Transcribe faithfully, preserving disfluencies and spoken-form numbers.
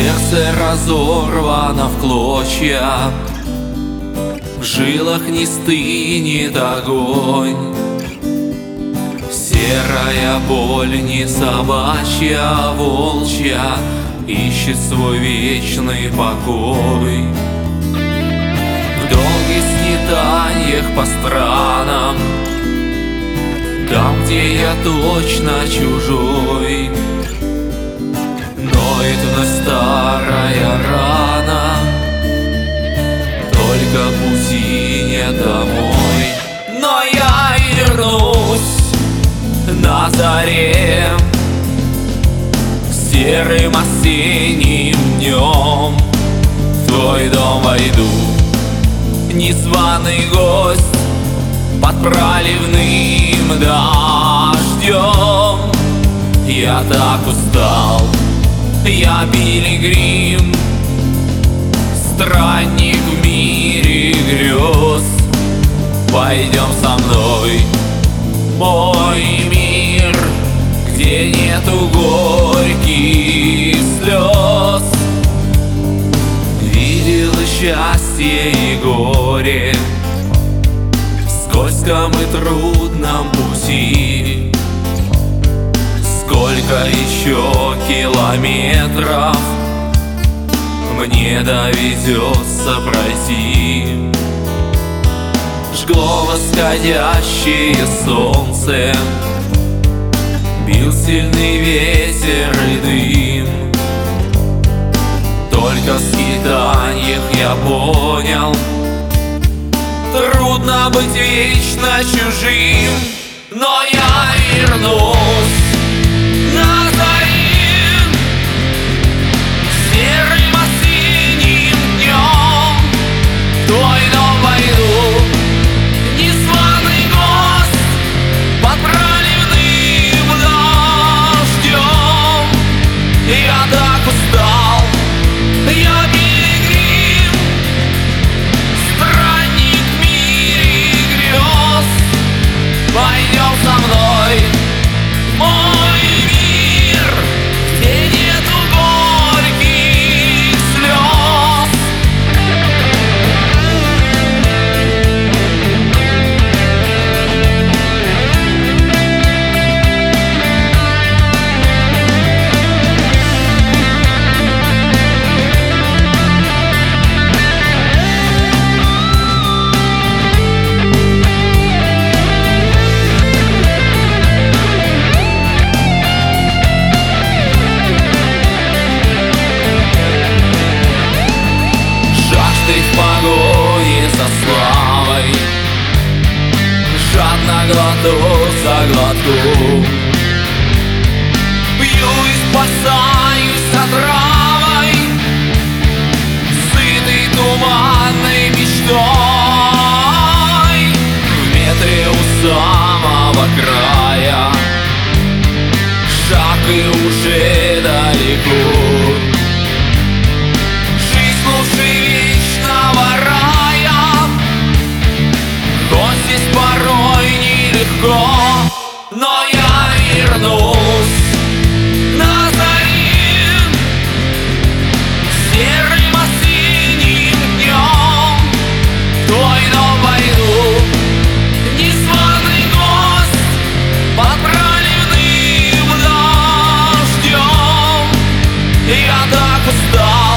Сердце разорвано в клочья, в жилах не стынет огонь. Серая боль не собачья, а волчья, ищет свой вечный покой. В долгих скитаниях по странам, там, где я точно чужой, ноет вновь старая рана, только пути нет домой. Но я вернусь на заре, серым осенним днем в твой дом войду, незваный гость под проливным дождем. Я так устал, я пилигрим, странник в мире грез. Пойдем со мной, мой мир, где нету горьких слез. Видел и счастье, и горе в скользком и трудном пути. Сколько еще километров мне доведется пройти. Жгло восходящее солнце, бил сильный ветер и дым. Только в скитаньях я понял, трудно быть вечно чужим. Но я вернусь на заре, серым осенним днем в твой дом войду, незваный гость под проливным дождем. Я так устал, я пилигрим, странник в мире грез. Пойдем со мной, мой мир, где нету горьких слез. В погоне за славой, жадно глоток за глотком, пью и спасаюсь отравой, сытый туманной мечтой. В метре у самого края, шаг и уже далеко. Жизнь лучше рая, хоть здесь порой нелегко. Но я вернусь на заре, серым осенним днем в твой дом войду, незваный гость под проливным дождем. Я так устал,